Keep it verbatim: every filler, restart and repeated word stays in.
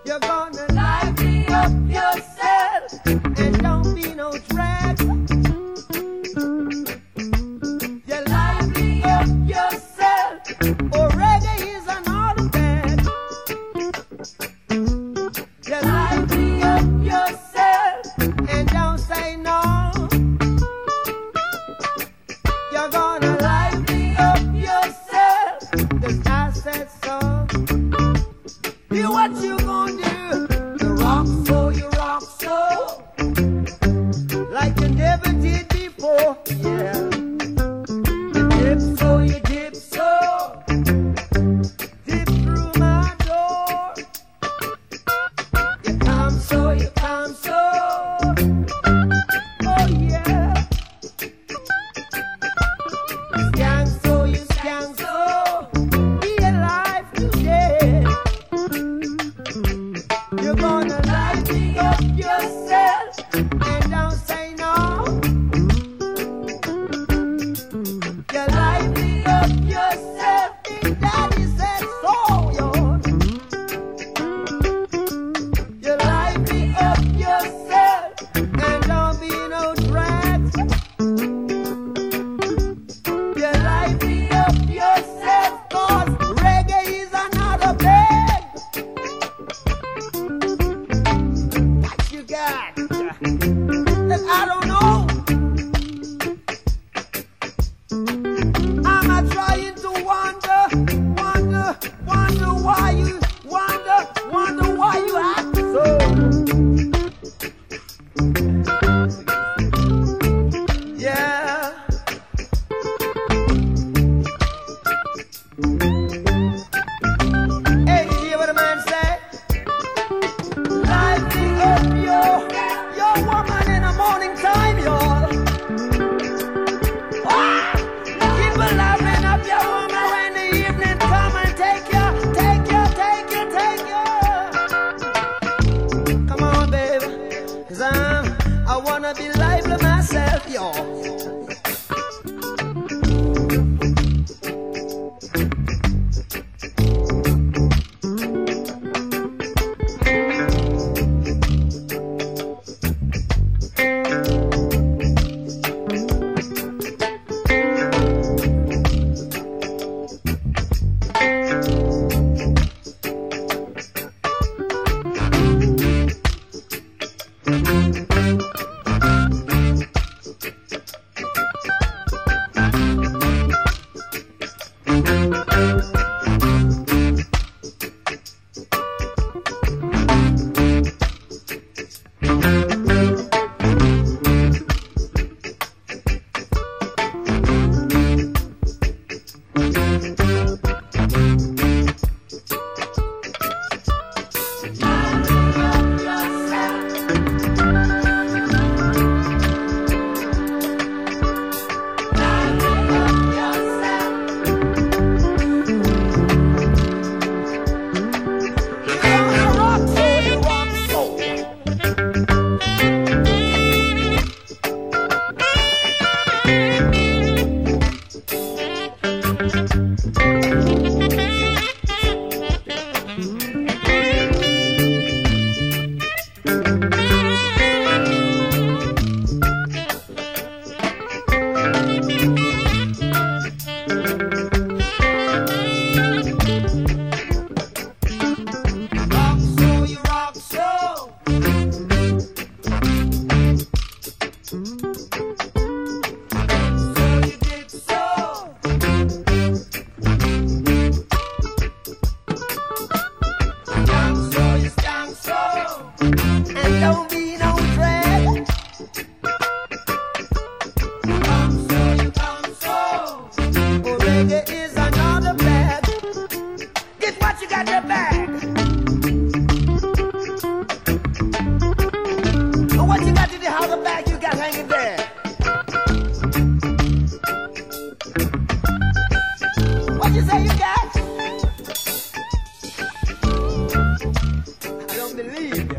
You're gonna lively up yourself and don't be no drag. You lively up yourself, or reggae is another bag. You lively up yourself and don't say no. You're gonna lively up yourself, 'cause I said so. Do what you gonna do. You rock so, you rock so, like you never did before. Yeah. You dip so, you dip so, dip through my door. You come so, you come so. Oh yeah. You scan so, you scan so. Be alive today. You're gonna lively up yourself and don't say no. You lively up yourself, Big Daddy said so, yo. You lively up yourself and don't be no drag. You lively up yourself, 'cause reggae is another bag. What you got? That I don't know. I'm not trying to wonder, wonder, wonder why you, wonder, wonder why you act so. Yeah. Hey, you hear what the man say? Lively up your, your woman in the morning time, y'all. Ah! Keep loving up your woman when the evening come and take you, take you, take you, take you. Come on, baby, 'cause I'm, I wanna be lively myself, y'all. say you got? I don't believe.